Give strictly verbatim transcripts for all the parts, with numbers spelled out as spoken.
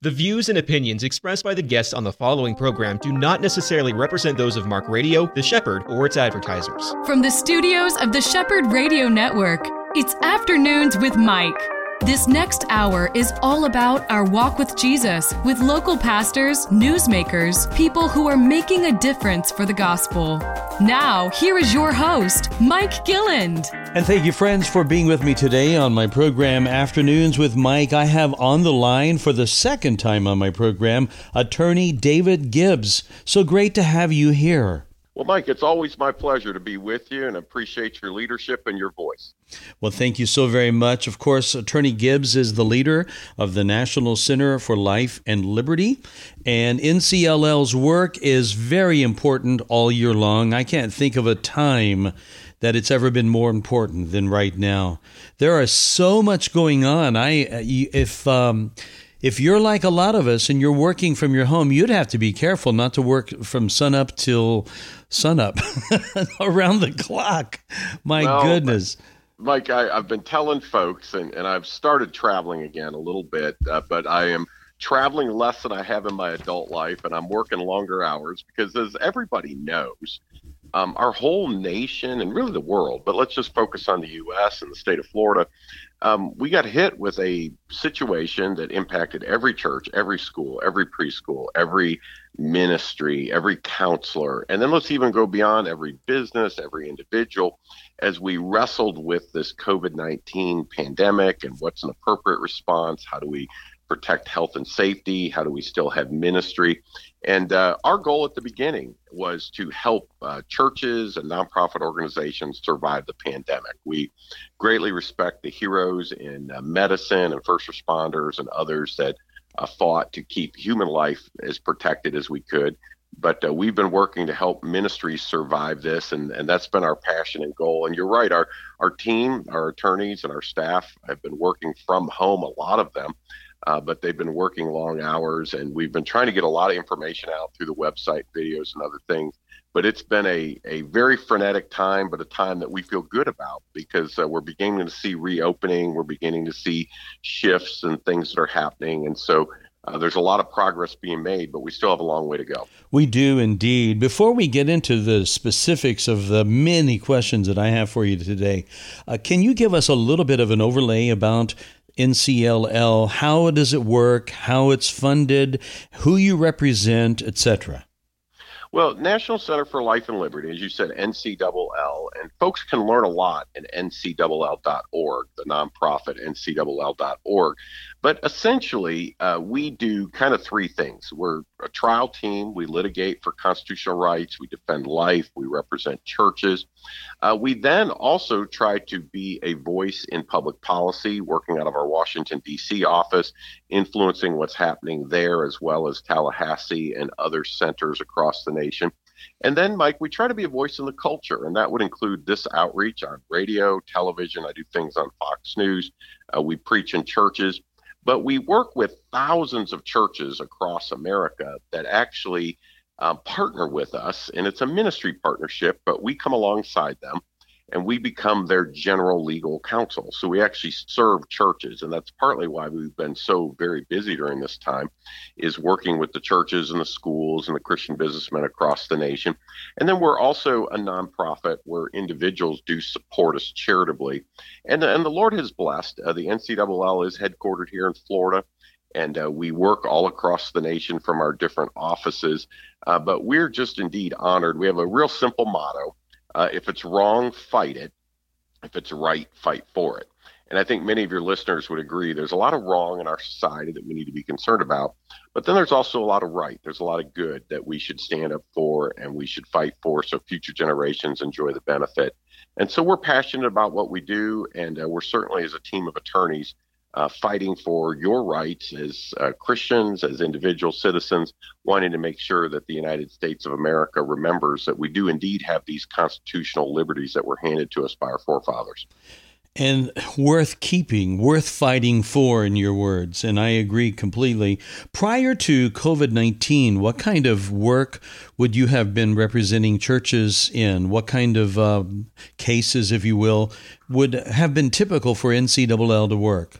The views and opinions expressed by the guests on the following program do not necessarily represent those of Mark Radio, The Shepherd, or its advertisers. From the studios of the Shepherd Radio Network, it's Afternoons with Mike. This next hour is all about our walk with Jesus, with local pastors, newsmakers, people who are making a difference for the gospel. Now, here is your host, Mike Gilland. And thank you, friends, for being with me today on my program, Afternoons with Mike. I have on the line for the second time on my program, attorney David Gibbs. So great to have you here. Well, Mike, it's always my pleasure to be with you and appreciate your leadership and your voice. Well, thank you so very much. Of course, Attorney Gibbs is the leader of the National Center for Life and Liberty, and N C L L's work is very important all year long. I can't think of a time that it's ever been more important than right now. There is so much going on. I, if um, if you're like a lot of us and you're working from your home, you'd have to be careful not to work from sunup till sunup around the clock. My well, goodness. Mike, I, I've been telling folks, and, and I've started traveling again a little bit, uh, but I am traveling less than I have in my adult life, and I'm working longer hours because, as everybody knows, um, our whole nation and really the world, but let's just focus on the U S and the state of Florida, um, we got hit with a situation that impacted every church, every school, every preschool, every ministry, every counselor, and then let's even go beyond every business, every individual, as we wrestled with this COVID nineteen pandemic and what's an appropriate response. How do we protect health and safety? How do we still have ministry? And uh, our goal at the beginning was to help uh, churches and nonprofit organizations survive the pandemic. We greatly respect the heroes in uh, medicine and first responders and others that uh, fought to keep human life as protected as we could. But uh, we've been working to help ministries survive this, and, and that's been our passion and goal. And you're right, our, our team, our attorneys, and our staff have been working from home, a lot of them. Uh, but they've been working long hours, and we've been trying to get a lot of information out through the website, videos, and other things. But it's been a, a very frenetic time, but a time that we feel good about because uh, we're beginning to see reopening. We're beginning to see shifts and things that are happening. And so uh, there's a lot of progress being made, but we still have a long way to go. We do indeed. Before we get into the specifics of the many questions that I have for you today, uh, can you give us a little bit of an overlay about N C L L, how does it work, how it's funded, who you represent, et cetera? Well, National Center for Life and Liberty, as you said, N C L L, and folks can learn a lot at N C L L dot org, the nonprofit N C L L dot org. But essentially, uh, we do kind of three things. We're a trial team. We litigate for constitutional rights. We defend life. We represent churches. Uh, we then also try to be a voice in public policy, working out of our Washington, D C office, influencing what's happening there, as well as Tallahassee and other centers across the nation. And then, Mike, we try to be a voice in the culture, and that would include this outreach on radio, television. I do things on Fox News. Uh, we preach in churches. But we work with thousands of churches across America that actually uh, partner with us, and it's a ministry partnership, but we come alongside them and we become their general legal counsel. So we actually serve churches, and that's partly why we've been so very busy during this time, is working with the churches and the schools and the Christian businessmen across the nation. And then we're also a nonprofit where individuals do support us charitably. And, and the Lord has blessed. Uh, the N C L L is headquartered here in Florida, and uh, we work all across the nation from our different offices. Uh, but we're just indeed honored. We have a real simple motto. Uh, if it's wrong, fight it. If it's right, fight for it. And I think many of your listeners would agree there's a lot of wrong in our society that we need to be concerned about. But then there's also a lot of right. There's a lot of good that we should stand up for and we should fight for so future generations enjoy the benefit. And so we're passionate about what we do. And uh, we're certainly, as a team of attorneys, Uh, fighting for your rights as uh, Christians, as individual citizens, wanting to make sure that the United States of America remembers that we do indeed have these constitutional liberties that were handed to us by our forefathers. And worth keeping, worth fighting for, in your words, and I agree completely. Prior to COVID nineteen, what kind of work would you have been representing churches in? What kind of uh, cases, if you will, would have been typical for N C L L to work?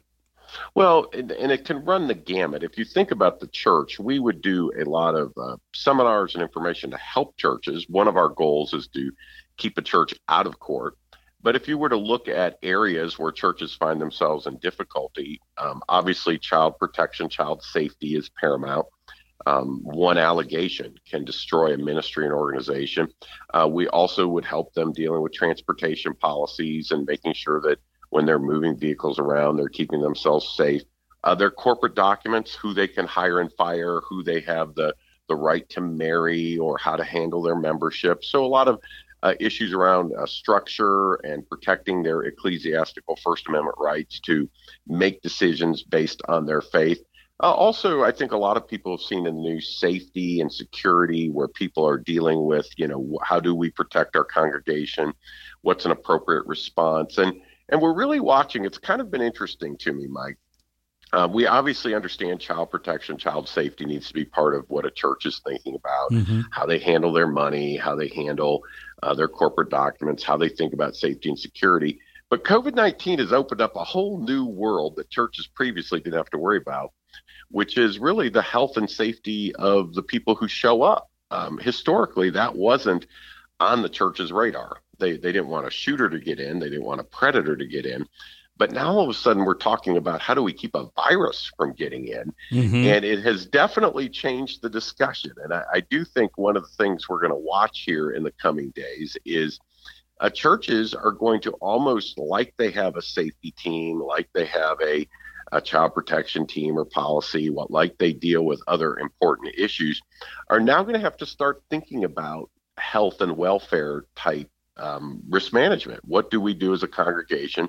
Well, and, and it can run the gamut. If you think about the church, we would do a lot of uh, seminars and information to help churches. One of our goals is to keep a church out of court. But if you were to look at areas where churches find themselves in difficulty, um, obviously child protection, child safety is paramount. Um, one allegation can destroy a ministry and organization. Uh, we also would help them dealing with transportation policies and making sure that when they're moving vehicles around, they're keeping themselves safe. Uh, their corporate documents, who they can hire and fire, who they have the, the right to marry, or how to handle their membership. So a lot of uh, issues around uh, structure and protecting their ecclesiastical First Amendment rights to make decisions based on their faith. Uh, also, I think a lot of people have seen in the news safety and security, where people are dealing with, you know, how do we protect our congregation? What's an appropriate response? And and we're really watching. It's kind of been interesting to me, Mike. Uh, we obviously understand child protection, child safety needs to be part of what a church is thinking about, mm-hmm. how they handle their money, how they handle uh, their corporate documents, how they think about safety and security. But COVID nineteen has opened up a whole new world that churches previously didn't have to worry about, which is really the health and safety of the people who show up. Um, historically, that wasn't on the church's radar. They they didn't want a shooter to get in. They didn't want a predator to get in. But now all of a sudden we're talking about how do we keep a virus from getting in? Mm-hmm. And it has definitely changed the discussion. And I, I do think one of the things we're going to watch here in the coming days is uh, churches are going to almost, like they have a safety team, like they have a a child protection team or policy, what like they deal with other important issues, are now going to have to start thinking about health and welfare type um, risk management. What do we do as a congregation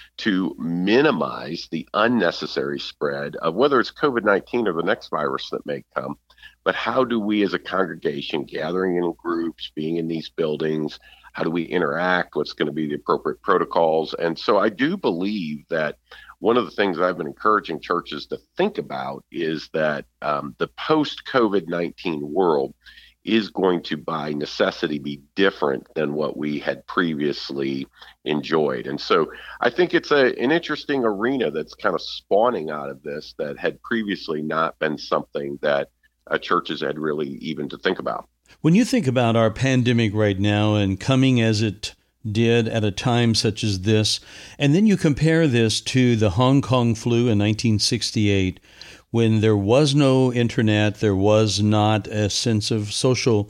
to minimize the unnecessary spread of whether it's COVID nineteen or the next virus that may come? But how do we as a congregation, gathering in groups, being in these buildings, how do we interact? What's going to be the appropriate protocols? And so I do believe that one of the things I've been encouraging churches to think about is that um, the post-COVID nineteen world is going to, by necessity, be different than what we had previously enjoyed. And so I think it's a, an interesting arena that's kind of spawning out of this that had previously not been something that uh, churches had really even to think about. When you think about our pandemic right now and coming as it did at a time such as this, and then you compare this to the Hong Kong flu in nineteen sixty-eight, when there was no internet, there was not a sense of social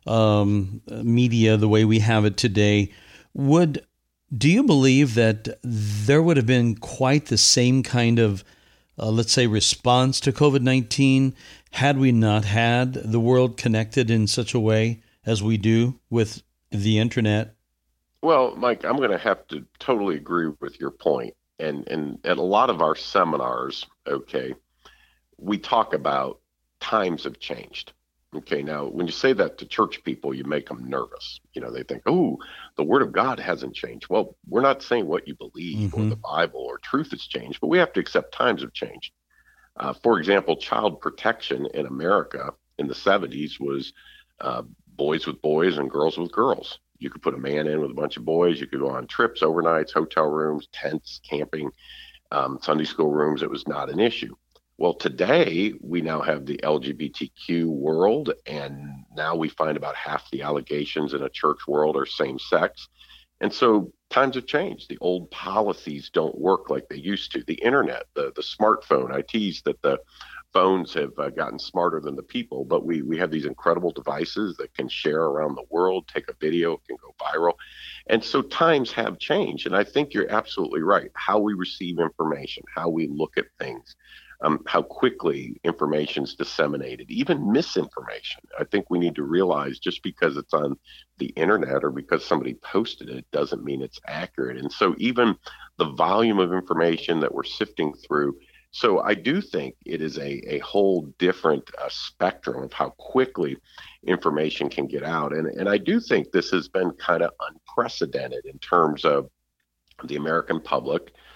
um, media the way we have it today, would do you believe that there would have been quite the same kind of, uh, let's say, response to COVID nineteen had we not had the world connected in such a way as we do with the internet? Well, Mike, I'm going to have to totally agree with your point. And, and at a lot of our seminars, okay, we talk about times have changed. Okay, now when you say that to church people, you make them nervous. You know, they think, oh, the word of God hasn't changed. Well, we're not saying what you believe mm-hmm. or the Bible or truth has changed, but we have to accept times have changed. Uh, for example, child protection in America in the seventies was uh, boys with boys and girls with girls. You could put a man in with a bunch of boys. You could go on trips, overnights, hotel rooms, tents, camping, um, Sunday school rooms. It was not an issue. Well, today we now have the L G B T Q world, and now we find about half the allegations in a church world are same sex. And so times have changed. The old policies don't work like they used to. The internet, the, the smartphone, I tease that the phones have uh, gotten smarter than the people, but we, we have these incredible devices that can share around the world, take a video, can go viral. And so times have changed. And I think you're absolutely right. How we receive information, how we look at things, um, how quickly information is disseminated, even misinformation. I think we need to realize just because it's on the internet or because somebody posted it doesn't mean it's accurate. And so even the volume of information that we're sifting through. So I do think it is a, a whole different uh, spectrum of how quickly information can get out. And, and I do think this has been kind of unprecedented in terms of the American public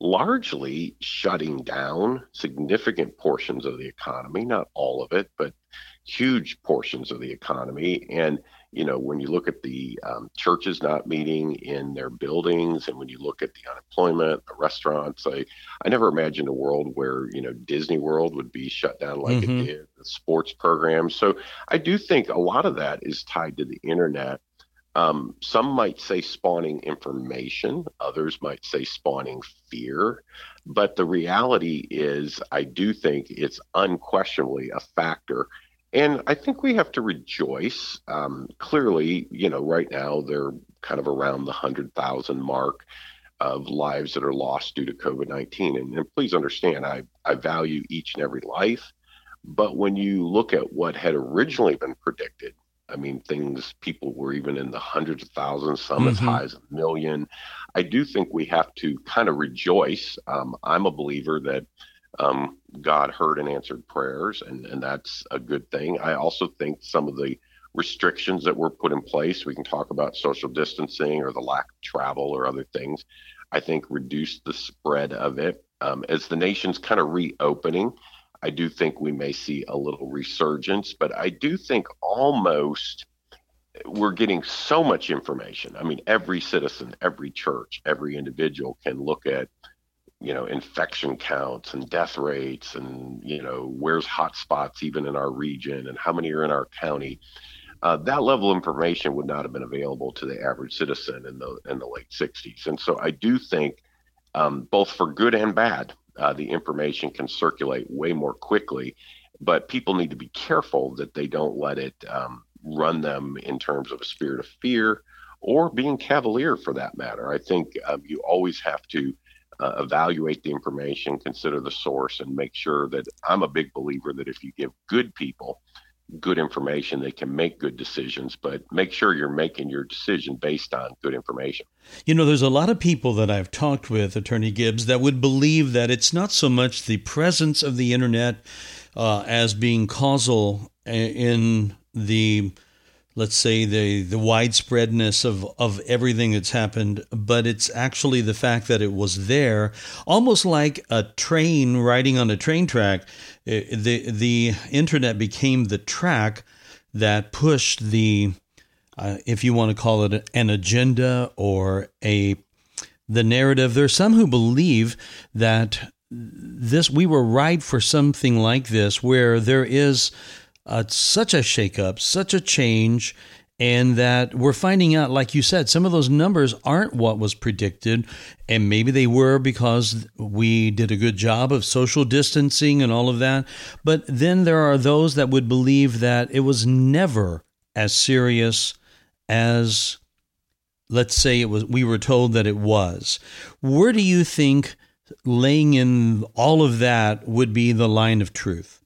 largely shutting down significant portions of the economy, not all of it, but huge portions of the economy. And, you know, when you look at the um, churches not meeting in their buildings, and when you look at the unemployment, the restaurants, I, I never imagined a world where, you know, Disney World would be shut down like Mm-hmm. it did, the sports programs. So I do think a lot of that is tied to the internet. Um, some might say spawning information, others might say spawning fear. But the reality is, I do think it's unquestionably a factor. And I think we have to rejoice. Um, clearly, you know, right now they're kind of around the one hundred thousand mark of lives that are lost due to COVID nineteen. And, and please understand, I, I value each and every life. But when you look at what had originally been predicted, I mean, things, people were even in the hundreds of thousands, some as Mm-hmm. high as a million. I do think we have to kind of rejoice. Um, I'm a believer that um, God heard and answered prayers, and, and that's a good thing. I also think some of the restrictions that were put in place, we can talk about social distancing or the lack of travel or other things, I think reduced the spread of it. Um, as the nation's kind of reopening, I do think we may see a little resurgence, but I do think almost we're getting so much information. I mean, every citizen, every church, every individual can look at, you know, infection counts and death rates and, you know, where's hot spots even in our region and how many are in our county. Uh, that level of information would not have been available to the average citizen in the in the late sixties. And so I do think um, both for good and bad, uh, the information can circulate way more quickly, but people need to be careful that they don't let it um, run them in terms of a spirit of fear or being cavalier for that matter. I think um, you always have to uh, evaluate the information, consider the source, and make sure that I'm a big believer that if you give good people good information, they can make good decisions, but make sure you're making your decision based on good information. You know, there's a lot of people that I've talked with, Attorney Gibbs, that would believe that it's not so much the presence of the internet uh, as being causal in the, let's say, the, the widespreadness of, of everything that's happened, but it's actually the fact that it was there, almost like a train riding on a train track. The, the internet became the track that pushed the, uh, if you want to call it an agenda or a the narrative. There's some who believe that this we were ripe for something like this, where there is uh, such a shakeup, such a change, and that we're finding out, like you said, some of those numbers aren't what was predicted, and maybe they were because we did a good job of social distancing and all of that. But then there are those that would believe that it was never as serious as, let's say, it was. We were told that it was. Where do you think laying in all of that would be the line of truth?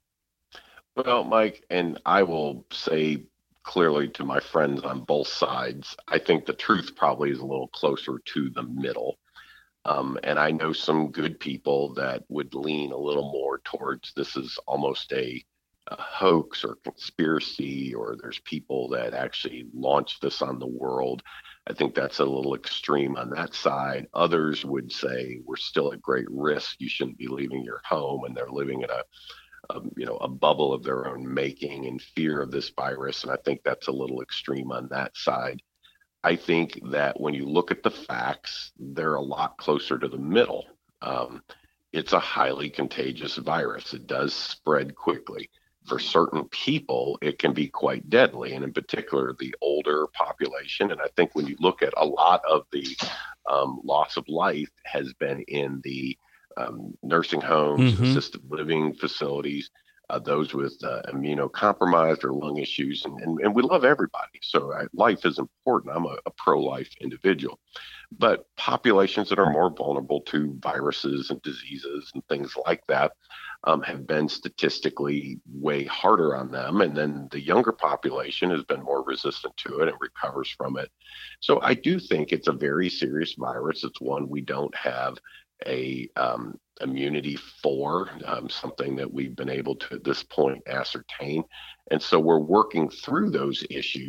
Well, Mike, and I will say clearly to my friends on both sides, I think the truth probably is a little closer to the middle. Um, and I know some good people that would lean a little more towards this is almost a, a hoax or conspiracy, or there's people that actually launched this on the world. I think that's a little extreme on that side. Others would say we're still at great risk. You shouldn't be leaving your home, and they're living in a Um, you know, a bubble of their own making in fear of this virus. And I think that's a little extreme on that side. I think that when you look at the facts, they're a lot closer to the middle. Um, it's a highly contagious virus. It does spread quickly. For certain people, it can be quite deadly, and in particular, the older population. And I think when you look at a lot of the um, loss of life has been in the Um, nursing homes, Mm-hmm. assisted living facilities, uh, those with uh, immunocompromised or lung issues. And, and, and we love everybody. So uh, life is important. I'm a, a pro-life individual. But populations that are more vulnerable to viruses and diseases and things like that um, have been statistically way harder on them. And then the younger population has been more resistant to it and recovers from it. So I do think it's a very serious virus. It's one we don't have a um, immunity for, um, something that we've been able to at this point ascertain. And so we're working through those issues.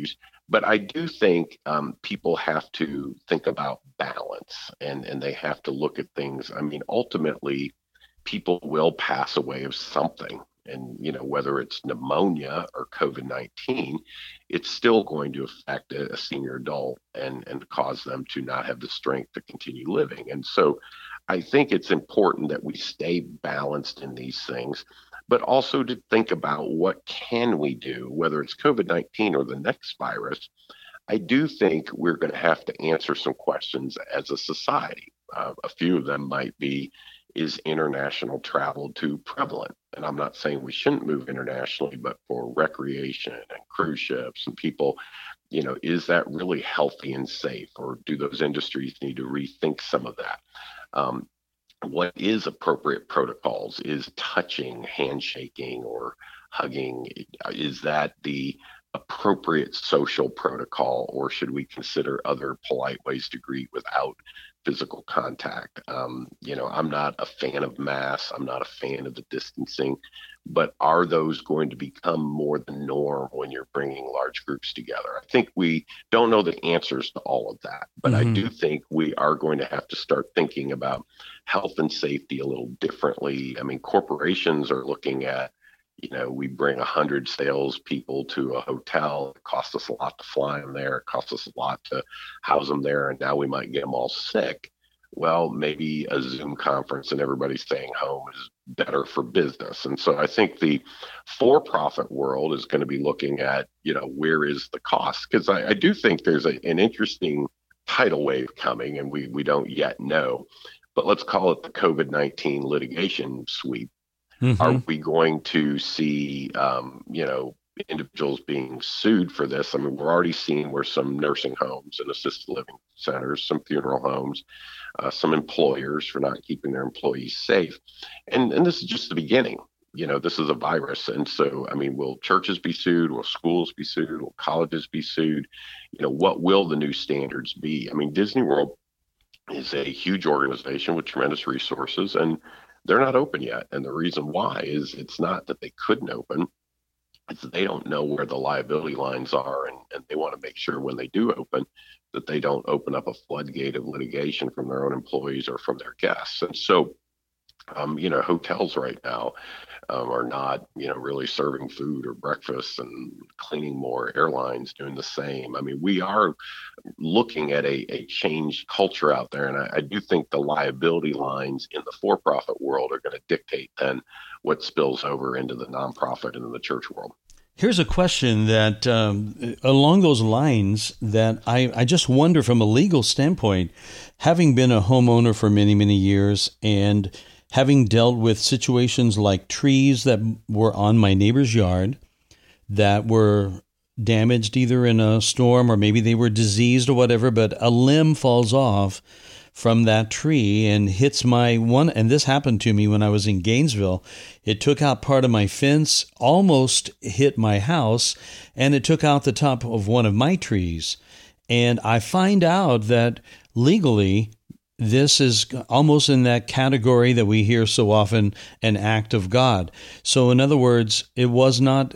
But I do think um, people have to think about balance, and, and they have to look at things. I mean, ultimately, people will pass away of something. And, you know, whether it's pneumonia or COVID nineteen, it's still going to affect a, a senior adult and, and cause them to not have the strength to continue living. And so I think it's important that we stay balanced in these things, but also to think about what can we do, whether it's COVID nineteen or the next virus. I do think we're going to have to answer some questions as a society. Uh, a few of them might be, is international travel too prevalent? And I'm not saying we shouldn't move internationally, but for recreation and cruise ships and people, you know, is that really healthy and safe? Or do those industries need to rethink some of that? Um, what is appropriate protocols? Is touching, handshaking, or hugging, is that the appropriate social protocol, or should we consider other polite ways to greet without physical contact? Um, you know, I'm not a fan of masks. I'm not a fan of the distancing, but are those going to become more the norm when you're bringing large groups together? I think we don't know the answers to all of that, but mm-hmm. I do think we are going to have to start thinking about health and safety a little differently. I mean, corporations are looking at, you know, we bring one hundred salespeople to a hotel. It costs us a lot to fly them there. It costs us a lot to house them there. And now we might get them all sick. Well, maybe a Zoom conference and everybody staying home is better for business. And so I think the for-profit world is going to be looking at, you know, where is the cost? Because I, I do think there's a, an interesting tidal wave coming, and we, we don't yet know. But let's call it the COVID nineteen litigation sweep. Mm-hmm. Are we going to see, um, you know, individuals being sued for this? I mean, we're already seeing where some nursing homes and assisted living centers, some funeral homes, uh, some employers for not keeping their employees safe. And, and this is just the beginning. You know, this is a virus. And so, I mean, will churches be sued? Will schools be sued? Will colleges be sued? You know, what will the new standards be? I mean, Disney World is a huge organization with tremendous resources, and they're not open yet. And the reason why is it's not that they couldn't open, it's that they don't know where the liability lines are. And, and they want to make sure when they do open that they don't open up a floodgate of litigation from their own employees or from their guests. And so, um, you know, hotels right now um, are not, you know, really serving food or breakfast and cleaning more, airlines doing the same. I mean, we are looking at a, a changed culture out there. And I, I do think the liability lines in the for-profit world are going to dictate then what spills over into the nonprofit and in the church world. Here's a question that um, along those lines that I, I just wonder from a legal standpoint, having been a homeowner for many, many years and having dealt with situations like trees that were on my neighbor's yard that were damaged either in a storm or maybe they were diseased or whatever, but a limb falls off from that tree and hits my one. And this happened to me when I was in Gainesville. It took out part of my fence, almost hit my house, and it took out the top of one of my trees. And I find out that legally, this is almost in that category that we hear so often, an act of God. So in other words, it was not,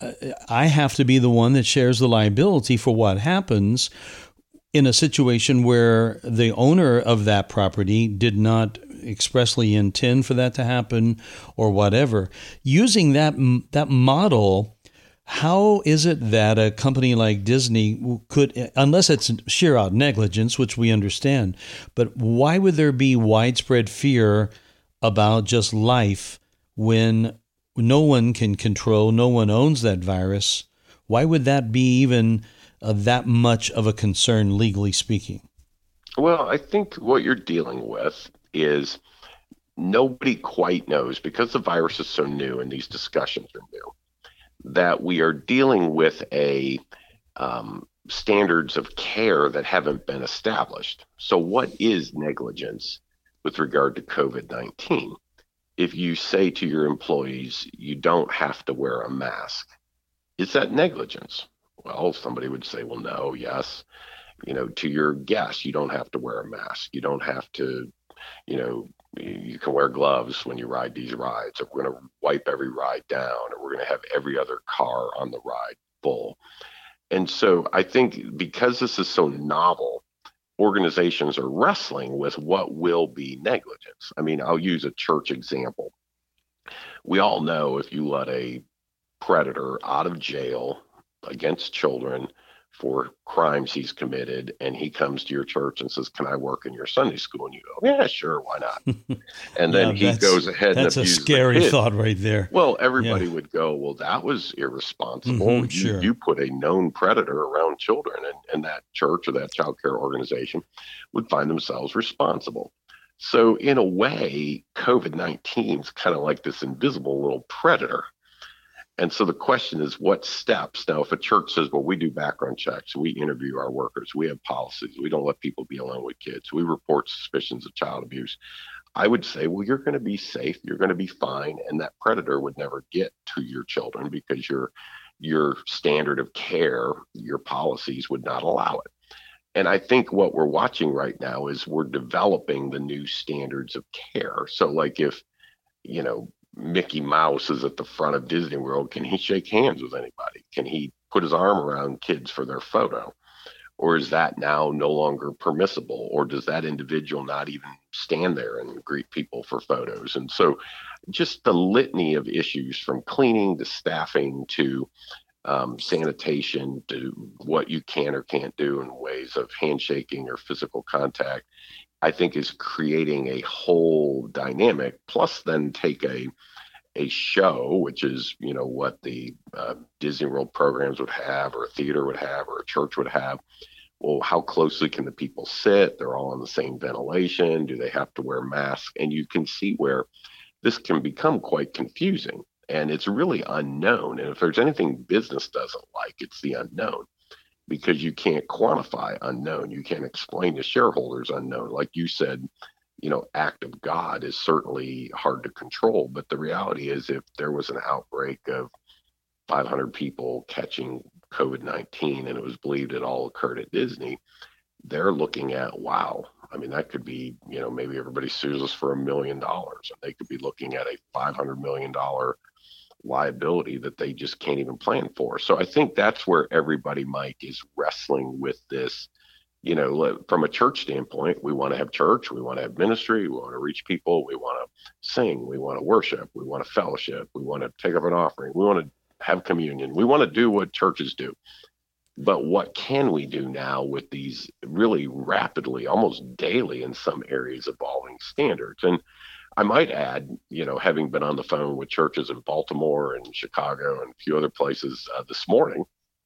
I have to be the one that shares the liability for what happens in a situation where the owner of that property did not expressly intend for that to happen or whatever. Using that that model, how is it that a company like Disney could, unless it's sheer out negligence, which we understand, but why would there be widespread fear about just life when no one can control, no one owns that virus? Why would that be even uh, that much of a concern, legally speaking? Well, I think what you're dealing with is nobody quite knows, because the virus is so new and these discussions are new, that we are dealing with a um, standards of care that haven't been established. So what is negligence with regard to COVID nineteen? If you say to your employees, you don't have to wear a mask, is that negligence? Well, somebody would say, well, no, yes. You know, to your guests, you don't have to wear a mask. You don't have to, you know, you can wear gloves when you ride these rides, or we're going to wipe every ride down, or we're going to have every other car on the ride full. And so I think because this is so novel, organizations are wrestling with what will be negligence. I mean, I'll use a church example. We all know if you let a predator out of jail against children for crimes he's committed, and he comes to your church and says, "Can I work in your Sunday school?" And you go, "Yeah, sure, why not?" And then yeah, he goes ahead and that's abuses a scary the thought right there. Well, everybody Yeah. would go, "Well, that was irresponsible. Mhm, you, sure. you put a known predator around children," and, and that church or that child care organization would find themselves responsible. So in a way, COVID nineteen is kind of like this invisible little predator. And so the question is, what steps? Now, if a church says, well, we do background checks, we interview our workers, we have policies, we don't let people be alone with kids, we report suspicions of child abuse, I would say, well, you're going to be safe, you're going to be fine, and that predator would never get to your children because your your standard of care, your policies would not allow it. And I think what we're watching right now is we're developing the new standards of care. So like if, you know, Mickey Mouse is at the front of Disney World, can he shake hands with anybody? Can he put his arm around kids for their photo? Or is that now no longer permissible? Or does that individual not even stand there and greet people for photos? And so just the litany of issues from cleaning to staffing to um, sanitation to what you can or can't do in ways of handshaking or physical contact, I think is creating a whole dynamic. Plus then take a a show, which is, you know, what the uh, Disney World programs would have, or a theater would have, or a church would have. Well, how closely can the people sit? They're all on the same ventilation. Do they have to wear masks? And you can see where this can become quite confusing, and it's really unknown. And if there's anything business doesn't like, it's the unknown, because you can't quantify unknown. You can't explain to shareholders unknown. Like you said, you know, act of God is certainly hard to control. But the reality is, if there was an outbreak of five hundred people catching COVID nineteen and it was believed it all occurred at Disney, they're looking at, wow, I mean, that could be, you know, maybe everybody sues us for a million dollars, and they could be looking at a five hundred million dollars liability that they just can't even plan for. So I think that's where everybody, Mike, is wrestling with this. You know, from a church standpoint, we want to have church, we want to have ministry, we want to reach people, we want to sing, we want to worship, we want to fellowship, we want to take up an offering, we want to have communion, we want to do what churches do. But what can we do now with these really rapidly, almost daily in some areas, evolving standards? And I might add, you know, having been on the phone with churches in Baltimore and Chicago and a few other places uh, this morning,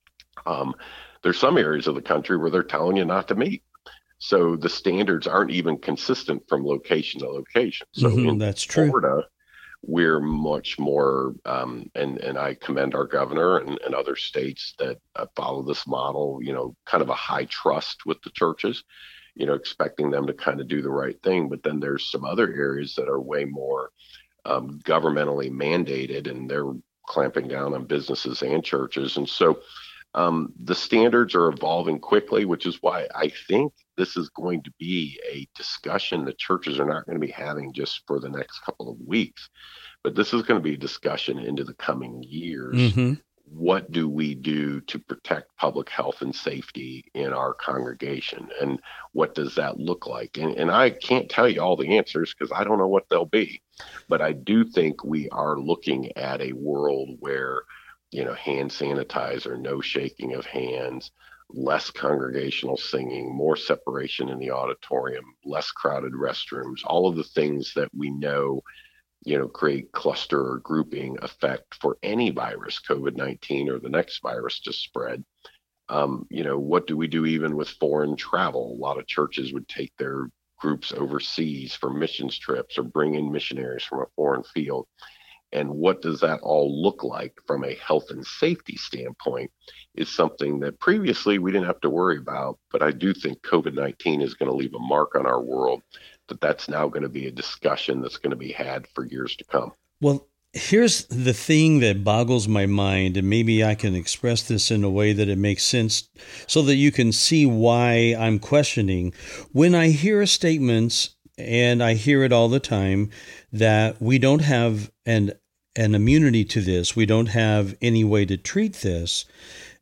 um, there's some areas of the country where they're telling you not to meet. So the standards aren't even consistent from location to location. So Mm-hmm, in that's true. Florida, we're much more, um, and, and I commend our governor and, and other states that uh, follow this model, you know, kind of a high trust with the churches, you know, expecting them to kind of do the right thing. But then there's some other areas that are way more um, governmentally mandated, and they're clamping down on businesses and churches. And so um, the standards are evolving quickly, which is why I think this is going to be a discussion that churches are not going to be having just for the next couple of weeks, but this is going to be a discussion into the coming years. Mm-hmm. What do we do to protect public health and safety in our congregation? And what does that look like? And, and I can't tell you all the answers because I don't know what they'll be. But I do think we are looking at a world where, you know, hand sanitizer, no shaking of hands, less congregational singing, more separation in the auditorium, less crowded restrooms, all of the things that we know, you know, create cluster or grouping effect for any virus, COVID nineteen or the next virus to spread. Um, you know, what do we do even with foreign travel? A lot of churches would take their groups overseas for missions trips or bring in missionaries from a foreign field. And what does that all look like from a health and safety standpoint is something that previously we didn't have to worry about. But I do think COVID nineteen is going to leave a mark on our world, that that's now going to be a discussion that's going to be had for years to come. Well, here's the thing that boggles my mind, and maybe I can express this in a way that it makes sense so that you can see why I'm questioning. When I hear statements, and I hear it all the time, that we don't have an an immunity to this, we don't have any way to treat this,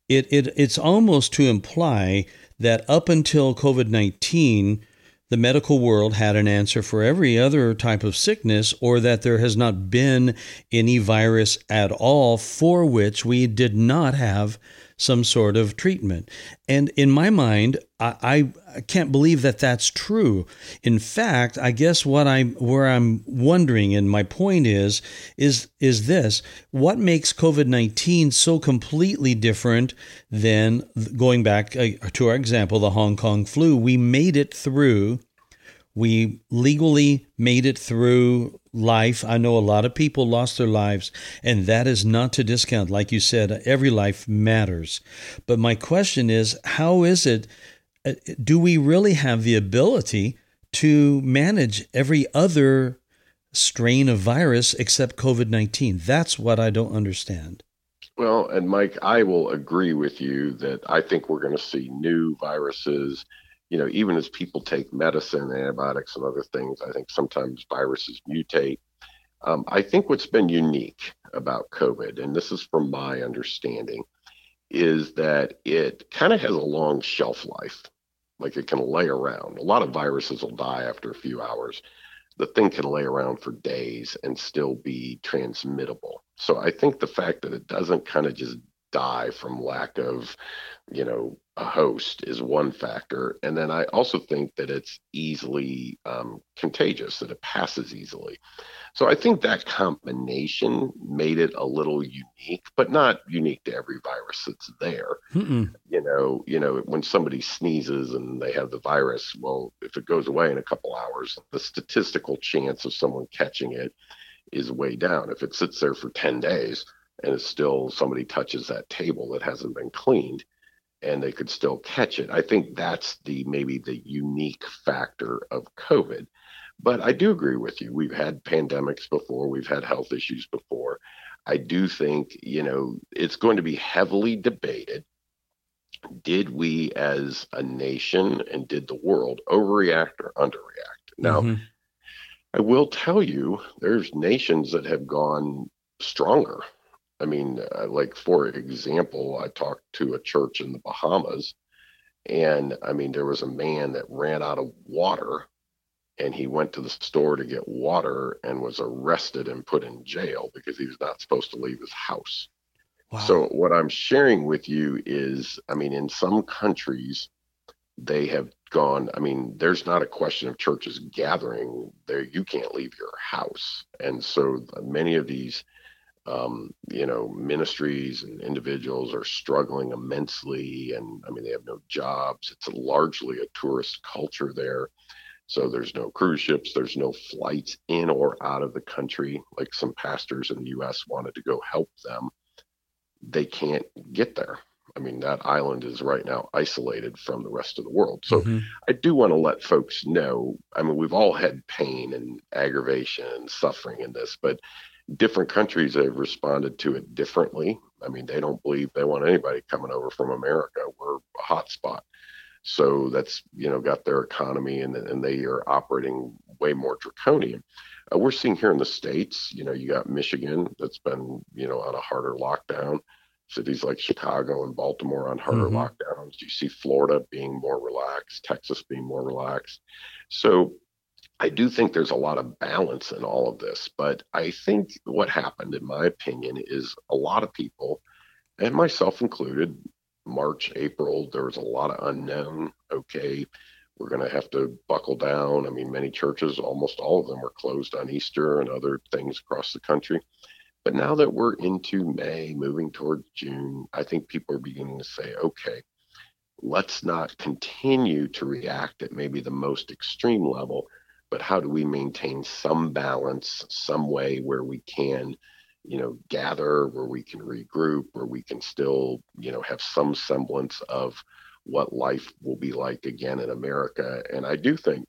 it, it it's almost to imply that up until COVID nineteen, the medical world had an answer for every other type of sickness, or that there has not been any virus at all for which we did not have some sort of treatment. And in my mind, I, I can't believe that that's true. In fact, I guess what I'm where I'm wondering, and my point is, is is this: what makes COVID nineteen so completely different than, going back to our example, the Hong Kong flu? We made it through. We legally made it through life. I know a lot of people lost their lives, and that is not to discount. Like you said, every life matters. But my question is, how is it, do we really have the ability to manage every other strain of virus except COVID nineteen? That's what I don't understand. Well, and Mike, I will agree with you that I think we're going to see new viruses. You know, even as people take medicine, antibiotics, and other things, I think sometimes viruses mutate. Um, I think what's been unique about COVID, and this is from my understanding, is that it kind of has a long shelf life. Like, it can lay around. A lot of viruses will die after a few hours. The thing can lay around for days and still be transmittable. So I think the fact that it doesn't kind of just die from lack of, you know, a host is one factor. And then I also think that it's easily um, contagious, that it passes easily. So I think that combination made it a little unique, but not unique to every virus that's there. Mm-mm. You know, you know, when somebody sneezes and they have the virus, well, if it goes away in a couple hours, the statistical chance of someone catching it is way down. If it sits there for ten days and it's still, somebody touches that table that hasn't been cleaned, and they could still catch it. I think that's the maybe the unique factor of COVID. But I do agree with you. We've had pandemics before. We've had health issues before. I do think, you know, it's going to be heavily debated. Did we as a nation and did the world overreact or underreact? Now, mm-hmm. I will tell you, there's nations that have gone stronger. I mean, uh, like, for example, I talked to a church in the Bahamas, and I mean, there was a man that ran out of water, and he went to the store to get water and was arrested and put in jail because he was not supposed to leave his house. Wow. So what I'm sharing with you is, I mean, in some countries, they have gone, I mean, there's not a question of churches gathering there. You can't leave your house. And so many of these Um, you know, ministries and individuals are struggling immensely. And I mean, they have no jobs. It's a largely a tourist culture there. So there's no cruise ships. There's no flights in or out of the country. Like, some pastors in the U S wanted to go help them. They can't get there. I mean, that island is right now isolated from the rest of the world. So mm-hmm. I do want to let folks know, I mean, we've all had pain and aggravation and suffering in this, but different countries have responded to it differently. I mean, they don't believe they want anybody coming over from America. We're a hot spot. So that's, you know, got their economy, and, and they are operating way more draconian. Uh, we're seeing here in the States, you know, you got Michigan that's been, you know, on a harder lockdown. Cities like Chicago and Baltimore on harder mm-hmm. lockdowns. You see Florida being more relaxed, Texas being more relaxed. So I do think there's a lot of balance in all of this, but I think what happened, in my opinion, is a lot of people, and myself included, March, April, there was a lot of unknown. Okay, we're going to have to buckle down. I mean, many churches, almost all of them, were closed on Easter and other things across the country. But now that we're into May, moving towards June, I think people are beginning to say, okay, let's not continue to react at maybe the most extreme level, but how do we maintain some balance, some way where we can, you know, gather, where we can regroup, where we can still, you know, have some semblance of what life will be like again in America. And I do think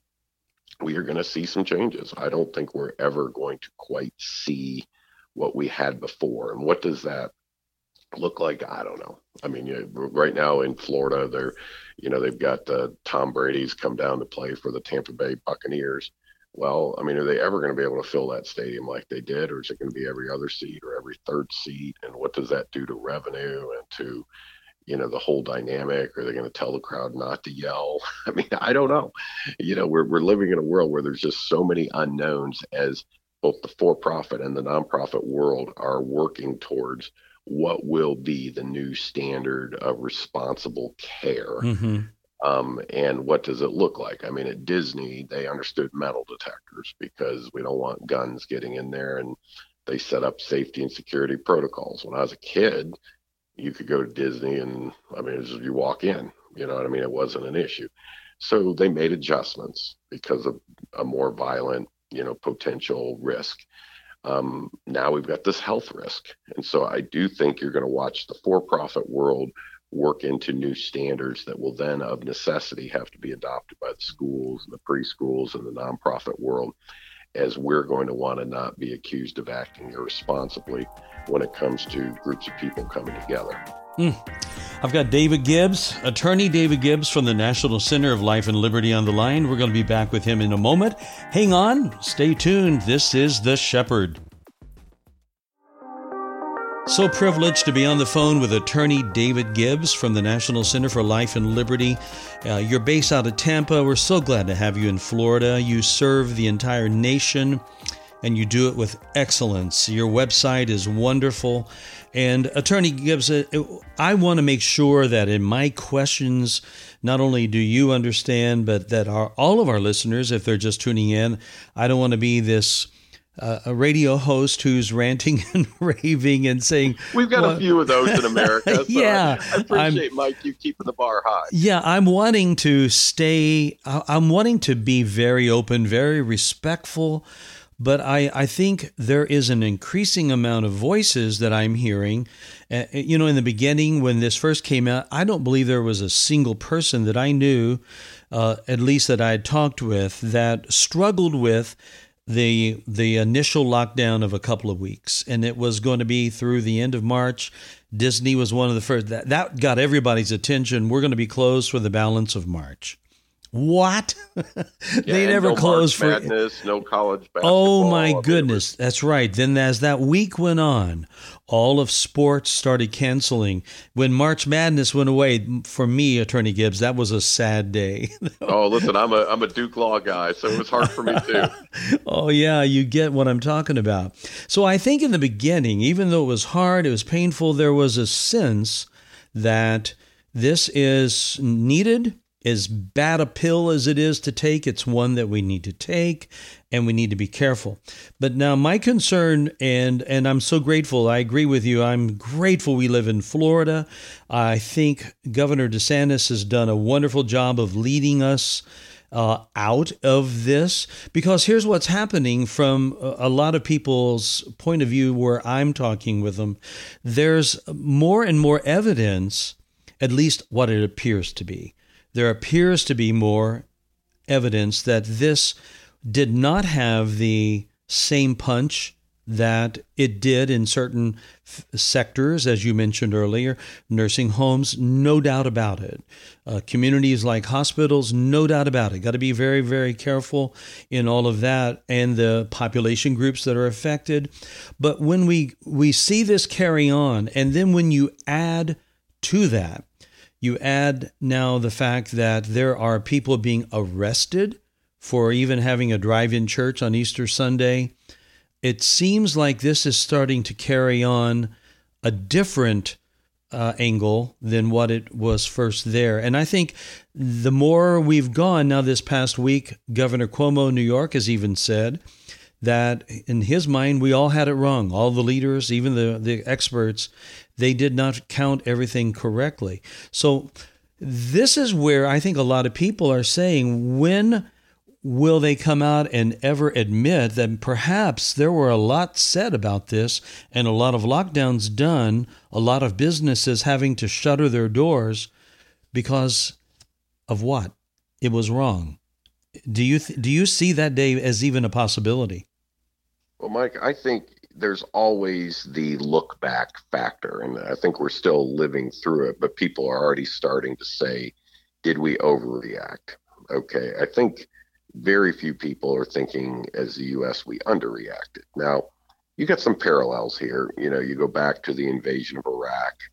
we are going to see some changes. I don't think we're ever going to quite see what we had before. And what does that look like? I don't know. I mean, you know, right now in Florida, they're, you know, they've got uh, Tom Brady's come down to play for the Tampa Bay Buccaneers. Well, I mean, are they ever going to be able to fill that stadium like they did, or is it going to be every other seat or every third seat? And what does that do to revenue and to, you know, the whole dynamic? Are they going to tell the crowd not to yell? I mean, I don't know. You know, we're we're living in a world where there's just so many unknowns as both the for-profit and the nonprofit world are working towards what will be the new standard of responsible care. Mm-hmm. Um, and what does it look like? I mean, at Disney, they understood metal detectors because we don't want guns getting in there, and they set up safety and security protocols. When I was a kid, you could go to Disney and, I mean, it was just, you walk in, you know what I mean? It wasn't an issue. So they made adjustments because of a more violent, you know, potential risk. Um, now we've got this health risk. And so I do think you're going to watch the for-profit world work into new standards that will then of necessity have to be adopted by the schools and the preschools and the nonprofit world, as we're going to want to not be accused of acting irresponsibly when it comes to groups of people coming together. Mm. I've got David Gibbs, attorney David Gibbs from the National Center of Life and Liberty on the line. We're going to be back with him in a moment. Hang on, stay tuned. This is The Shepherd. So privileged to be on the phone with attorney David Gibbs from the National Center for Life and Liberty. Uh, you're based out of Tampa. We're so glad to have you in Florida. You serve the entire nation, and you do it with excellence. Your website is wonderful. And Attorney Gibbs, I want to make sure that in my questions, not only do you understand, but that our, all of our listeners, if they're just tuning in, I don't want to be this uh, a radio host who's ranting and raving and saying... We've got well, a few of those in America. So yeah. I, I appreciate, I'm, Mike, you keeping the bar high. Yeah, I'm wanting to stay, I'm wanting to be very open, very respectful. But I, I think there is an increasing amount of voices that I'm hearing. Uh, you know, in the beginning, when this first came out, I don't believe there was a single person that I knew, uh, at least that I had talked with, that struggled with the the initial lockdown of a couple of weeks. And it was going to be through the end of March. Disney was one of the first. That, that got everybody's attention. We're going to be closed for the balance of March. What? They yeah, never no closed March for Madness, no college basketball. Oh my I goodness, mean, that's right. Then as that week went on, all of sports started canceling. When March Madness went away, for me, Attorney Gibbs, that was a sad day. Oh, listen, I'm a I'm a Duke Law guy, so it was hard for me too. Oh yeah, you get what I'm talking about. So I think in the beginning, even though it was hard, it was painful, there was a sense that this is needed. As bad a pill as it is to take, it's one that we need to take, and we need to be careful. But now my concern, and and I'm so grateful, I agree with you, I'm grateful we live in Florida. I think Governor DeSantis has done a wonderful job of leading us uh, out of this, because here's what's happening from a lot of people's point of view where I'm talking with them. There's more and more evidence, at least what it appears to be. There appears to be more evidence that this did not have the same punch that it did in certain f- sectors, as you mentioned earlier, nursing homes, no doubt about it. Uh, communities like hospitals, no doubt about it. Got to be very, very careful in all of that, and the population groups that are affected. But when we, we see this carry on, and then when you add to that, you add now the fact that there are people being arrested for even having a drive-in church on Easter Sunday. It seems like this is starting to carry on a different uh, angle than what it was first there. And I think the more we've gone, now this past week, Governor Cuomo of New York has even said that in his mind, we all had it wrong. All the leaders, even the, the experts, they did not count everything correctly. So this is where I think a lot of people are saying, when will they come out and ever admit that perhaps there were a lot said about this and a lot of lockdowns done, a lot of businesses having to shutter their doors because of what? It was wrong. Do you th- do you see that day as even a possibility? Well, Mike, I think there's always the look back factor, and I think we're still living through it, but people are already starting to say, did we overreact? Okay, I think very few people are thinking as the U S we underreacted. Now, you got some parallels here. You know, you go back to the invasion of Iraq,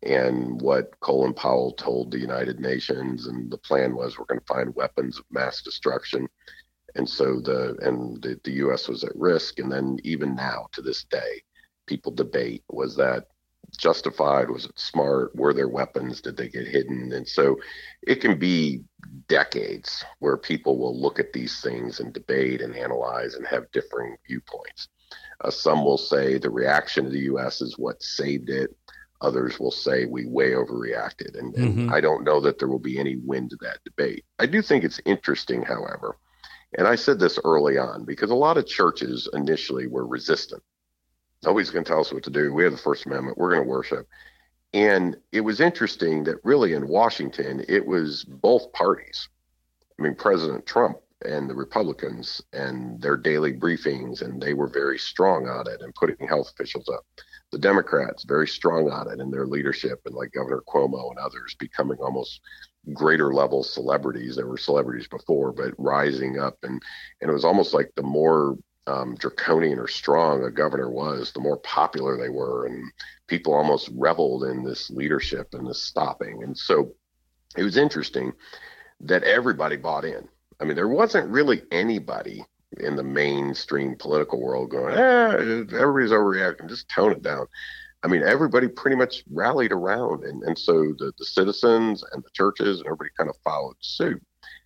and what Colin Powell told the United Nations, and the plan was we're going to find weapons of mass destruction. And so the and the, the U S was at risk. And then even now to this day, people debate, was that justified? Was it smart? Were there weapons? Did they get hidden? And so it can be decades where people will look at these things and debate and analyze and have differing viewpoints. Uh, some will say the reaction of the U S is what saved it. Others will say we way overreacted. And, and mm-hmm. I don't know that there will be any win to that debate. I do think it's interesting, however, and I said this early on, because a lot of churches initially were resistant. Nobody's going to tell us what to do. We have the First Amendment. We're going to worship. And it was interesting that really in Washington, it was both parties. I mean, President Trump and the Republicans and their daily briefings, and they were very strong on it and putting health officials up. The Democrats, very strong on it in their leadership, and like Governor Cuomo and others becoming almost greater level celebrities. There were celebrities before, but rising up. And, and it was almost like the more um, draconian or strong a governor was, the more popular they were. And people almost reveled in this leadership and this stopping. And so it was interesting that everybody bought in. I mean, there wasn't really anybody in the mainstream political world going, eh, everybody's overreacting, just tone it down. I mean, everybody pretty much rallied around. And, and so the, the citizens and the churches and everybody kind of followed suit.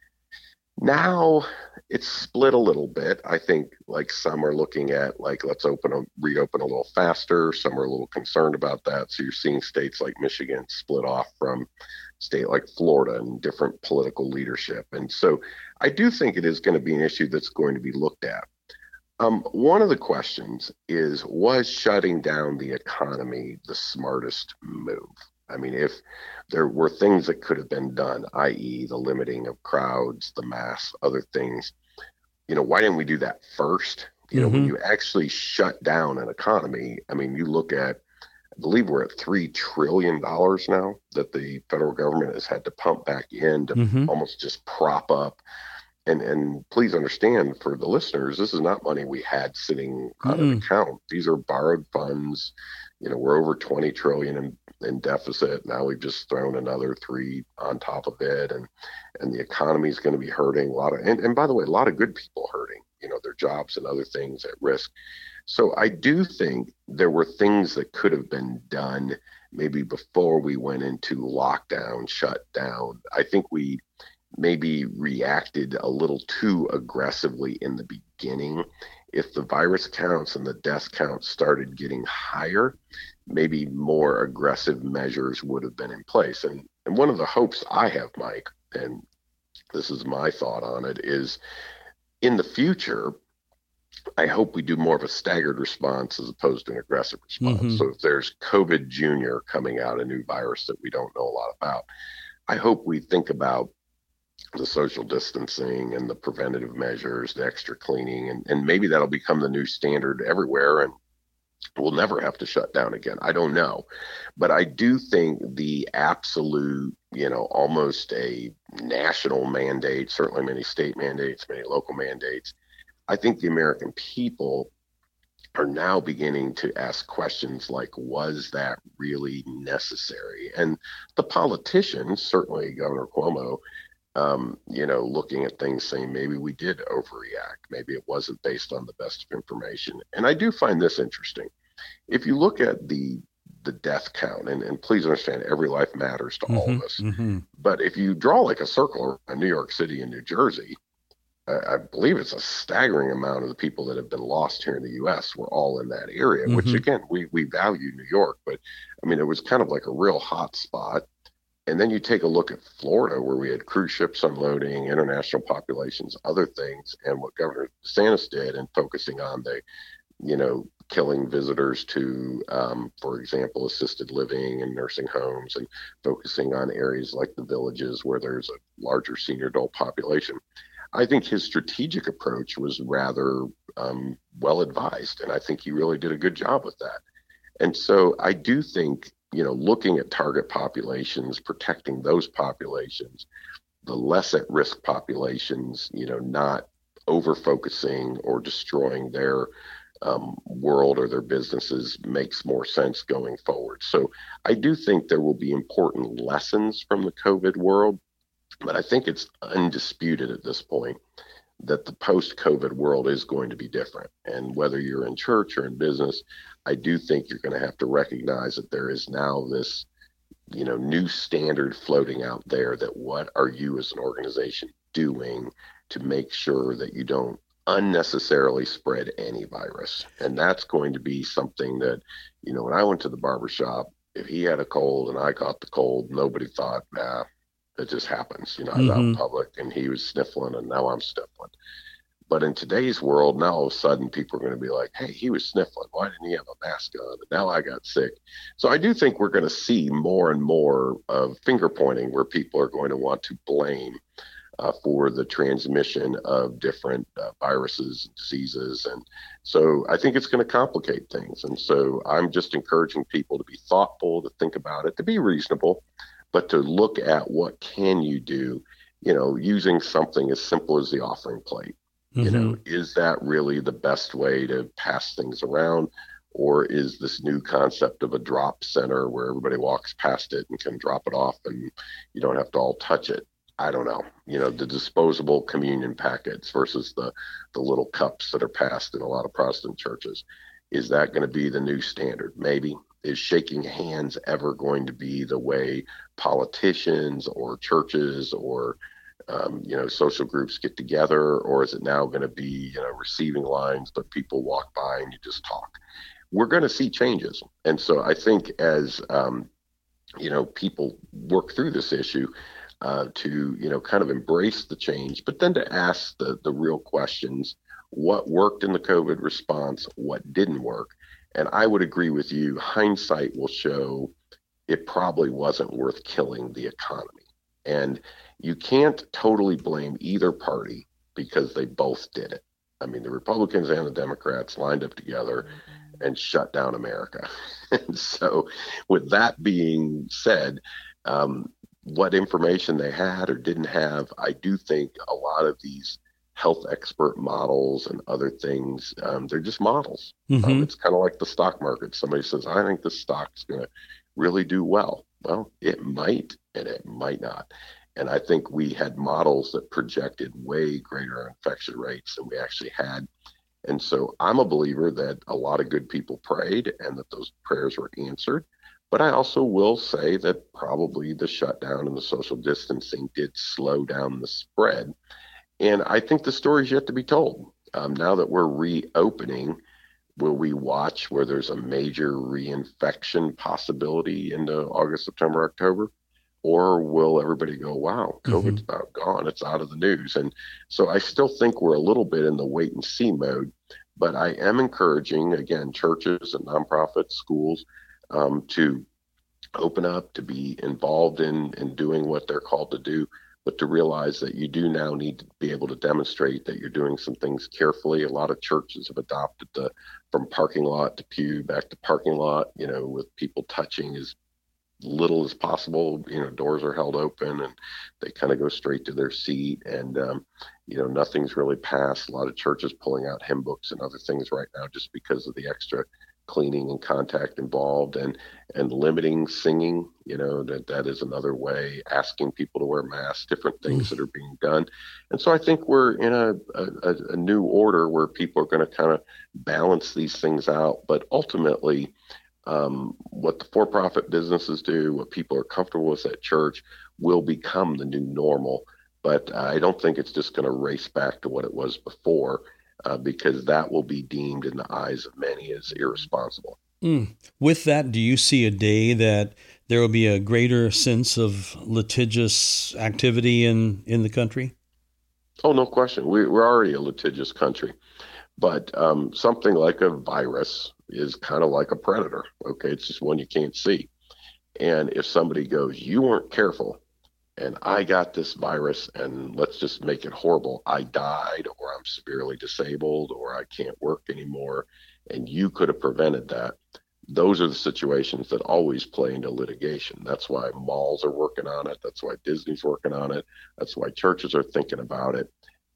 Now it's split a little bit. I think like some are looking at like, let's open a, reopen a little faster. Some are a little concerned about that. So you're seeing states like Michigan split off from state like Florida and different political leadership. And so I do think it is going to be an issue that's going to be looked at. Um, one of the questions is, was shutting down the economy the smartest move? I mean, if there were things that could have been done, that is the limiting of crowds, the mass, other things, you know, why didn't we do that first? You know, mm-hmm. when you actually shut down an economy, I mean, you look at, I believe we're at three trillion dollars now that the federal government has had to pump back in to mm-hmm. almost just prop up. And and please understand, for the listeners, this is not money we had sitting on mm-hmm. an account. These are borrowed funds. You know, we're over twenty trillion dollars in, in deficit. Now we've just thrown another three on top of it. And and the economy is going to be hurting a lot of, and, and by the way, a lot of good people hurting, you know, their jobs and other things at risk. So I do think there were things that could have been done maybe before we went into lockdown, shut down. I think we maybe reacted a little too aggressively in the beginning. If the virus counts and the death counts started getting higher, maybe more aggressive measures would have been in place. And, and one of the hopes I have, Mike, and this is my thought on it, is in the future, I hope we do more of a staggered response as opposed to an aggressive response. Mm-hmm. So if there's COVID Junior coming out, a new virus that we don't know a lot about, I hope we think about the social distancing and the preventative measures, the extra cleaning, and, and maybe that'll become the new standard everywhere and we'll never have to shut down again. I don't know. But I do think the absolute, you know, almost a national mandate, certainly many state mandates, many local mandates, I think the American people are now beginning to ask questions like, was that really necessary? And the politicians, certainly Governor Cuomo, um, you know, looking at things saying maybe we did overreact. Maybe it wasn't based on the best of information. And I do find this interesting. If you look at the the death count, and, and please understand, every life matters to mm-hmm, all of us. Mm-hmm. But if you draw like a circle around New York City and New Jersey, I, I believe it's a staggering amount of the people that have been lost here in the U S were all in that area, mm-hmm. which again, we, we value New York, but I mean, it was kind of like a real hot spot. And then you take a look at Florida, where we had cruise ships unloading, international populations, other things, and what Governor DeSantis did in focusing on the, you know, killing visitors to, um, for example, assisted living and nursing homes, and focusing on areas like the villages where there's a larger senior adult population. I think his strategic approach was rather um, well advised, and I think he really did a good job with that. And so I do think, you know, looking at target populations, protecting those populations, the less at risk populations, you know, not over focusing or destroying their um, world or their businesses makes more sense going forward. So I do think there will be important lessons from the COVID world, but I think it's undisputed at this point that the post-COVID world is going to be different. And whether you're in church or in business, I do think you're going to have to recognize that there is now this, you know, new standard floating out there that what are you as an organization doing to make sure that you don't unnecessarily spread any virus. And that's going to be something that, you know, when I went to the barber shop, if he had a cold and I caught the cold, nobody thought, nah, it just happens. You know, I was out in public and he was sniffling and now I'm sniffling. But in today's world, now all of a sudden people are going to be like, hey, he was sniffling. Why didn't he have a mask on? And now I got sick. So I do think we're going to see more and more of finger pointing where people are going to want to blame uh, for the transmission of different uh, viruses and diseases. And so I think it's going to complicate things. And so I'm just encouraging people to be thoughtful, to think about it, to be reasonable, but to look at what can you do, you know, using something as simple as the offering plate. You know, mm-hmm. Is that really the best way to pass things around? Or is this new concept of a drop center where everybody walks past it and can drop it off and you don't have to all touch it? I don't know. You know, the disposable communion packets versus the, the little cups that are passed in a lot of Protestant churches. Is that going to be the new standard? Maybe. Is shaking hands ever going to be the way politicians or churches or Um, you know, social groups get together, or is it now going to be, you know, receiving lines, but people walk by and you just talk? We're going to see changes. And so I think as, um, you know, people work through this issue uh, to, you know, kind of embrace the change, but then to ask the, the real questions, what worked in the COVID response, what didn't work. And I would agree with you, hindsight will show it probably wasn't worth killing the economy. And you can't totally blame either party because they both did it. I mean, the Republicans and the Democrats lined up together and shut down America. And so with that being said, um, what information they had or didn't have, I do think a lot of these health expert models and other things, um, they're just models. Mm-hmm. Um, it's kind of like the stock market. Somebody says, I think the stock's going to really do well. Well, it might and it might not. And I think we had models that projected way greater infection rates than we actually had. And so I'm a believer that a lot of good people prayed and that those prayers were answered. But I also will say that probably the shutdown and the social distancing did slow down the spread. And I think the story's yet to be told. Um, now that we're reopening, will we watch where there's a major reinfection possibility into August, September, October? Or will everybody go, wow, COVID's mm-hmm. about gone. It's out of the news. And so I still think we're a little bit in the wait and see mode. But I am encouraging, again, churches and nonprofits, schools, um, to open up, to be involved in, in doing what they're called to do, but to realize that you do now need to be able to demonstrate that you're doing some things carefully. A lot of churches have adopted the from parking lot to pew back to parking lot, you know, with people touching as little as possible. You know, doors are held open and they kind of go straight to their seat, and um, you know, nothing's really passed. A lot of churches pulling out hymn books and other things right now just because of the extra cleaning and contact involved, and and limiting singing. You know, that that is another way, asking people to wear masks, different things that are being done. And so I think we're in a a, a new order where people are going to kind of balance these things out, but ultimately Um, what the for-profit businesses do, what people are comfortable with at church, will become the new normal. But I don't think it's just going to race back to what it was before, uh, because that will be deemed in the eyes of many as irresponsible. Mm. With that, do you see a day that there will be a greater sense of litigious activity in, in the country? Oh, no question. We, we're already a litigious country. But um, something like a virus is kind of like a predator. Okay, it's just one you can't see. And if somebody goes, you weren't careful, and I got this virus, and let's just make it horrible, I died, or I'm severely disabled, or I can't work anymore, and you could have prevented that. Those are the situations that always play into litigation. That's why malls are working on it. That's why Disney's working on it. That's why churches are thinking about it.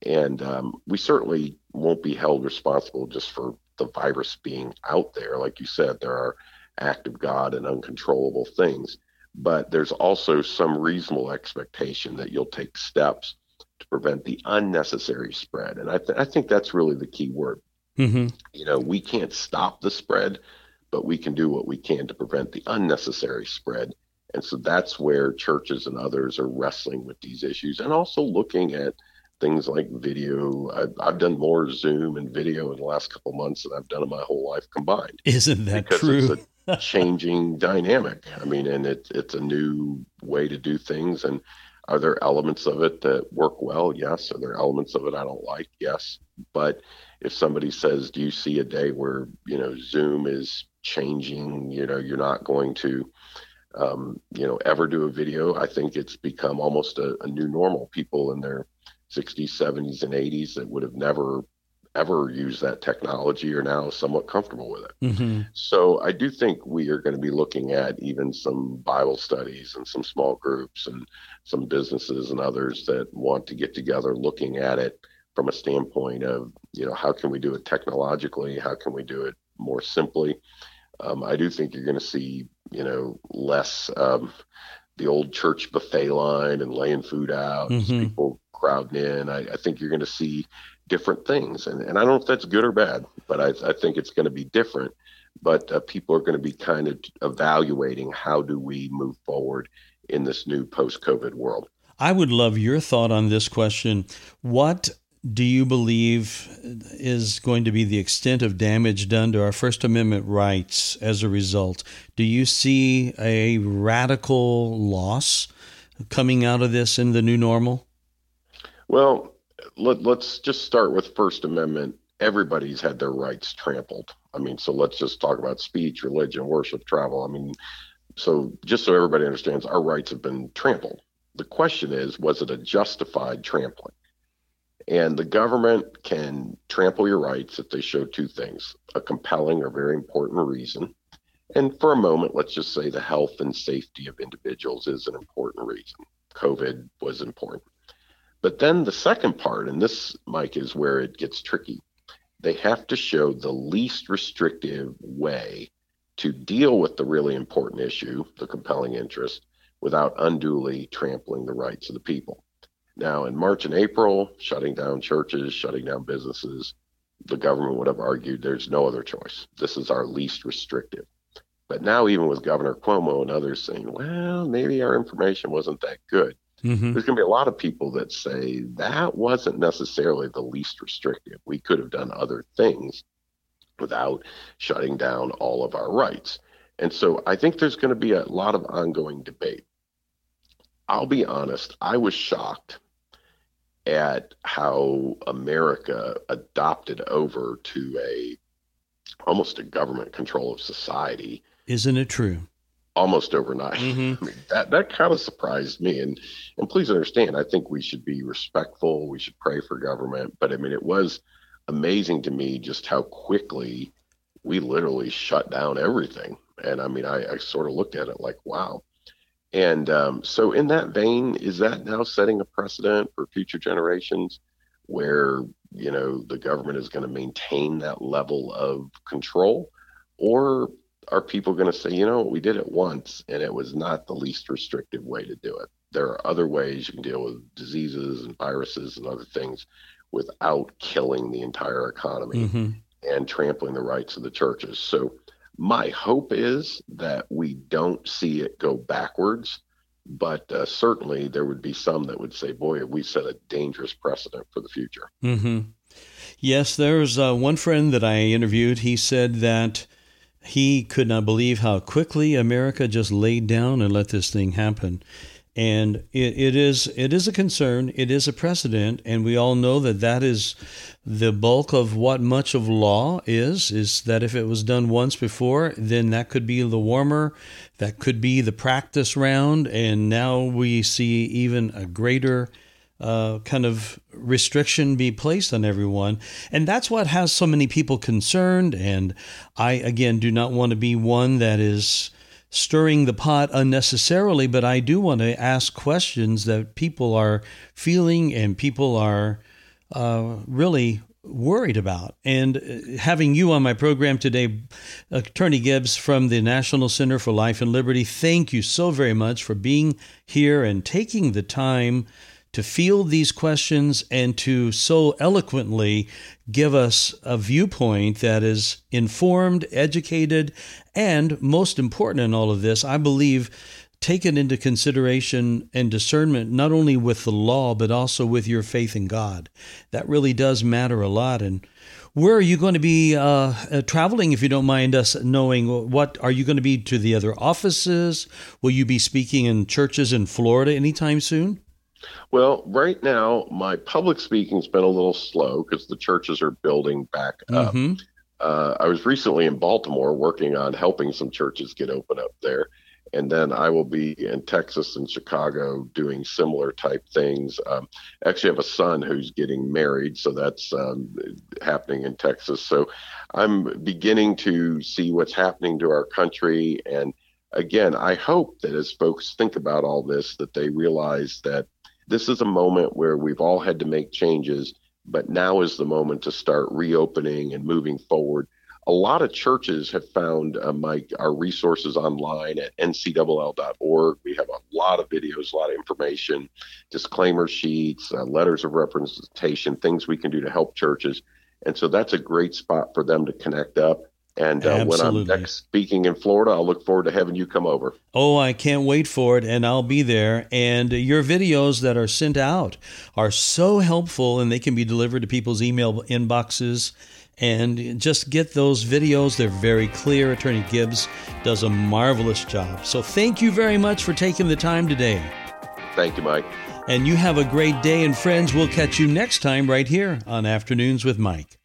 And um, we certainly won't be held responsible just for the virus being out there. Like you said, there are act of God and uncontrollable things, but there's also some reasonable expectation that you'll take steps to prevent the unnecessary spread. And I, th- I think that's really the key word. Mm-hmm. You know, we can't stop the spread, but we can do what we can to prevent the unnecessary spread. And so that's where churches and others are wrestling with these issues, and also looking at things like video. I've, I've done more Zoom and video in the last couple of months than I've done in my whole life combined. Isn't that because true? It's a changing dynamic. I mean, and it, it's a new way to do things. And are there elements of it that work well? Yes. Are there elements of it I don't like? Yes. But if somebody says, do you see a day where, you know, Zoom is changing, you know, you're not going to, um, you know, ever do a video, I think it's become almost a, a new normal. People in their sixties, seventies, and eighties that would have never, ever used that technology are now somewhat comfortable with it. Mm-hmm. So I do think we are going to be looking at even some Bible studies and some small groups and some businesses and others that want to get together looking at it from a standpoint of, you know, how can we do it technologically? How can we do it more simply? Um, I do think you're going to see, you know, less um, the old church buffet line and laying food out, mm-hmm. people crowding in. I, I think you're going to see different things. And, and I don't know if that's good or bad, but I, I think it's going to be different. But uh, people are going to be kind of evaluating how do we move forward in this new post-COVID world. I would love your thought on this question. What do you believe is going to be the extent of damage done to our First Amendment rights as a result? Do you see a radical loss coming out of this in the new normal? Well, let, let's just start with First Amendment. Everybody's had their rights trampled. I mean, so let's just talk about speech, religion, worship, travel. I mean, so just so everybody understands, our rights have been trampled. The question is, was it a justified trampling? And the government can trample your rights if they show two things: a compelling or very important reason. And for a moment, let's just say the health and safety of individuals is an important reason. COVID was important. But then the second part, and this, Mike, is where it gets tricky. They have to show the least restrictive way to deal with the really important issue, the compelling interest, without unduly trampling the rights of the people. Now, in March and April, shutting down churches, shutting down businesses, the government would have argued there's no other choice. This is our least restrictive. But now, even with Governor Cuomo and others saying, well, maybe our information wasn't that good, mm-hmm. there's going to be a lot of people that say that wasn't necessarily the least restrictive. We could have done other things without shutting down all of our rights. And so I think there's going to be a lot of ongoing debate. I'll be honest, I was shocked at how America adopted over to a almost a government control of society. Isn't it true? Almost overnight. Mm-hmm. I mean, that, that kind of surprised me. And, and please understand, I think we should be respectful. We should pray for government. But I mean, it was amazing to me just how quickly we literally shut down everything. And I mean, I, I sort of looked at it like, wow. And um, so in that vein, is that now setting a precedent for future generations where, you know, the government is going to maintain that level of control? Or are people going to say, you know, we did it once and it was not the least restrictive way to do it? There are other ways you can deal with diseases and viruses and other things without killing the entire economy mm-hmm. and trampling the rights of the churches. So my hope is that we don't see it go backwards, but uh, certainly there would be some that would say, boy, have we set a dangerous precedent for the future. Mm-hmm. Yes, there's uh, one friend that I interviewed. He said that he could not believe how quickly America just laid down and let this thing happen. And it, it is it is a concern. It is a precedent. And we all know that that is the bulk of what much of law is, is that if it was done once before, then that could be the warmer, that could be the practice round. And now we see even a greater uh, kind of restriction be placed on everyone. And that's what has so many people concerned. And I, again, do not want to be one that is stirring the pot unnecessarily, but I do want to ask questions that people are feeling and people are uh, really worried about. And having you on my program today, Attorney Gibbs from the National Center for Life and Liberty, thank you so very much for being here and taking the time to field these questions and to so eloquently give us a viewpoint that is informed, educated, and most important in all of this, I believe, taken into consideration and discernment, not only with the law, but also with your faith in God. That really does matter a lot. And where are you going to be uh, uh, traveling, if you don't mind us knowing? What are you going to be to the other offices? Will you be speaking in churches in Florida anytime soon? Well, right now, my public speaking's been a little slow because the churches are building back up. Mm-hmm. Uh, I was recently in Baltimore working on helping some churches get open up there. And then I will be in Texas and Chicago doing similar type things. Um, actually, I have a son who's getting married, so that's um, happening in Texas. So I'm beginning to see what's happening to our country. And again, I hope that as folks think about all this, that they realize that this is a moment where we've all had to make changes, but now is the moment to start reopening and moving forward. A lot of churches have found, uh, Mike, our resources online at N C double L dot org. We have a lot of videos, a lot of information, disclaimer sheets, uh, letters of representation, things we can do to help churches. And so that's a great spot for them to connect up. And uh, when I'm next speaking in Florida, I'll look forward to having you come over. Oh, I can't wait for it, and I'll be there. And your videos that are sent out are so helpful, and they can be delivered to people's email inboxes. And just get those videos. They're very clear. Attorney Gibbs does a marvelous job. So thank you very much for taking the time today. Thank you, Mike. And you have a great day. And friends, we'll catch you next time right here on Afternoons with Mike.